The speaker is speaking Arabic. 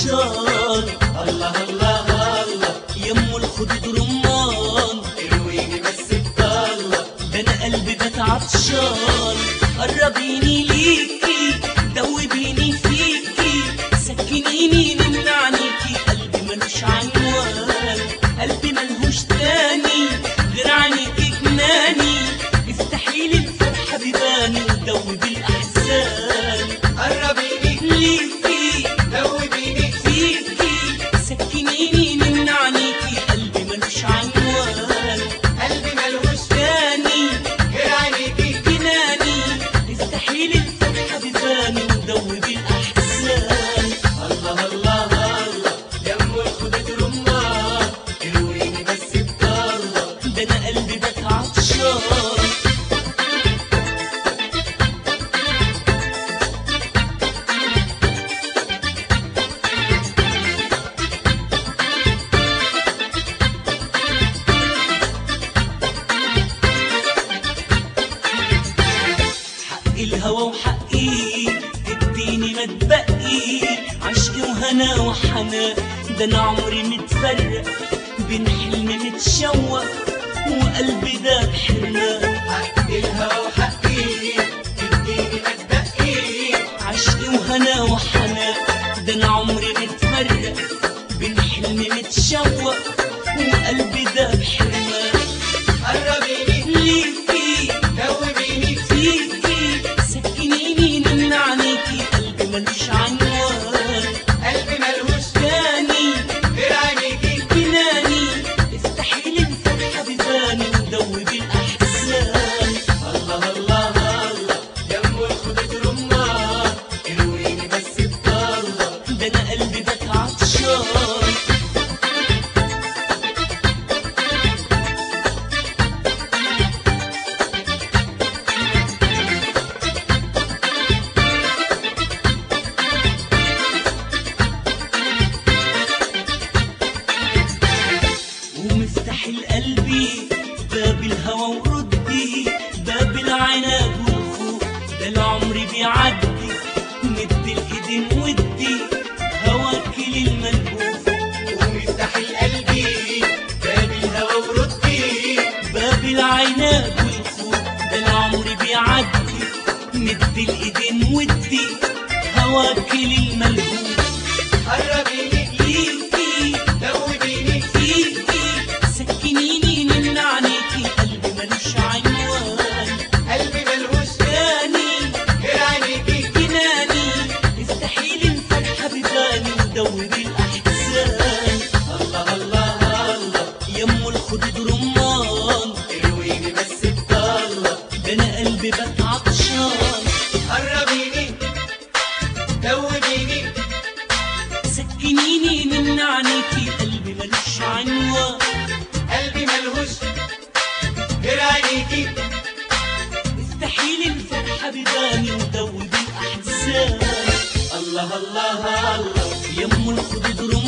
عطشان. الله الله الله يمو الخدود رمان ارويني بس بطلة. ده انا قلبي بات عطشان. قربيني ليكي دوبيني فيكي سكنيني نمنعنيكي. قلبي ملوش عنوان قلبي ملهوش تاني غير عنيكي جناني. افتحيلي الفرحة بيباني ودوبي الأحزان. قربيني ليكي دوبيني فيكي سكنيني نمنعنيكي. قلبي ملوش عنوان قلبي ملهوش تاني غير عينيكي. جناني. افتحيلي الفرحة بيباني ودوبي الأحزان. الله الله الله يمو الخدود رمان ارويني بس بطلة. ده انا قلبي بات عطشان. حق الهوى وحقي اديني ما تبقي عشق وهنا وحنان. ده انا عمري متفرق بين حلم متشوق وقلبي ده بحرمان. حق الهوى وحقي تديني ما تبقي. عشق وهنا وحنان. ده انا عمري متفرق بين حلم متشوق وقلبي ده بحرمان. قربيني ليكي دوبيني فيكي سكنيني نمنعنيكي. قلبي ملوش عنوان قلبي ملهوش تاني غير عينيكي. جناني. افتحيلي الفرحة بيباني ودوبي الأحزان. الله الله الله يمو الخدود رمان ارويني بس بطلة. ده انا قلبي بات عطشان. ومفتاح القلبي باب الهوى وردي باب العناد والخوف. ده العمر بيعدي مد الايدين ودي هواكي للملهوف. ومفتاح القلبي باب الهوى وردي. باب العناد والخوف. ده العمر بيعدي مد الايدين ودي هواكي للملهوف. قربيني ليكي دوبيني فيكي سكنيني نمنعنيكي. قلبي ملوش عنوان قلبي ملهوش تاني غير عينيكي. جناني. افتحيلي الفرحة بيباني ودوبي الأحزان. الله الله الله يمو الخدود رمان ارويني بس بطلة. ده انا قلبي بات عطشان. قربيني دوبيني سكنيني نمنعنيكي. قلبي ملوش عنوان قلبي ملهوش غير عينيكي. افتحيلي الفرحة بيباني ودوبي الأحزان. الله الله الله يمو الخدود رمان